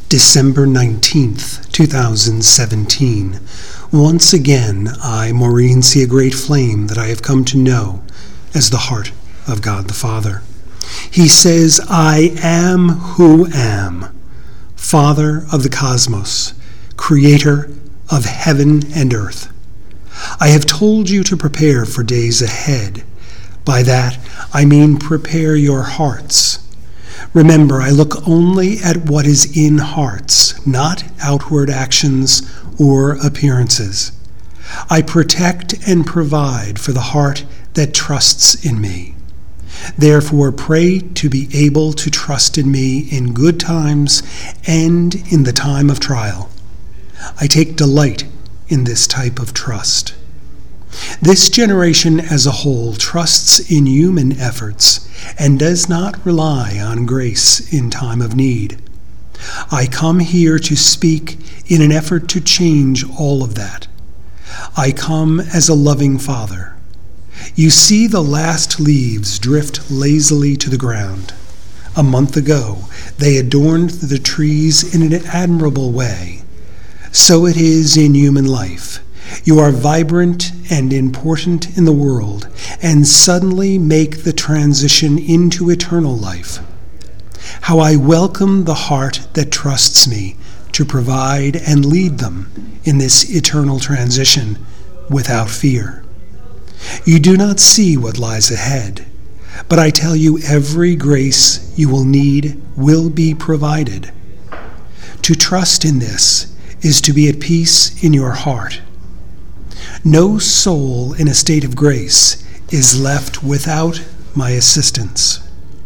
December 19th, 2017. Once again, I, Maureen, see a great flame that I have come to know as the heart of God the Father. He says, I am who am, Father of the cosmos, Creator of heaven and earth. I have told you to prepare for days ahead. By that, I mean prepare your hearts. Remember, I look only at what is in hearts, not outward actions or appearances. I protect and provide for the heart that trusts in me. Therefore, pray to be able to trust in me in good times and in the time of trial. I take delight in this type of trust. This generation as a whole trusts in human efforts and does not rely on grace in time of need. I come here to speak in an effort to change all of that. I come as a loving father. You see the last leaves drift lazily to the ground. A month ago, they adorned the trees in an admirable way. So it is in human life. You are vibrant and important in the world, and suddenly make the transition into eternal life. How I welcome the heart that trusts me to provide and lead them in this eternal transition without fear. You do not see what lies ahead, but I tell you every grace you will need will be provided. To trust in this is to be at peace in your heart. No soul in a state of grace is left without my assistance.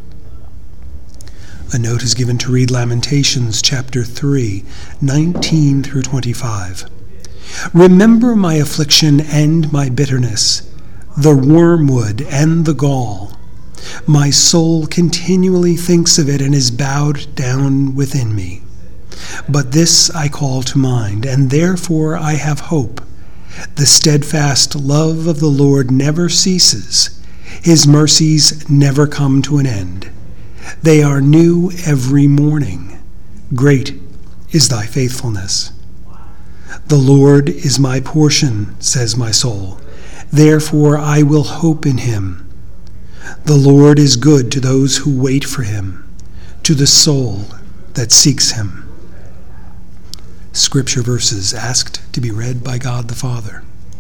A note is given to read Lamentations chapter 3, 19 through 25. Remember my affliction and my bitterness, the wormwood and the gall. My soul continually thinks of it and is bowed down within me. But this I call to mind, and therefore I have hope. The steadfast love of the Lord never ceases. His mercies never come to an end. They are new every morning. Great is thy faithfulness. The Lord is my portion, says my soul. Therefore I will hope in him. The Lord is good to those who wait for him, to the soul that seeks him. Scripture verses asked to be read by God the Father.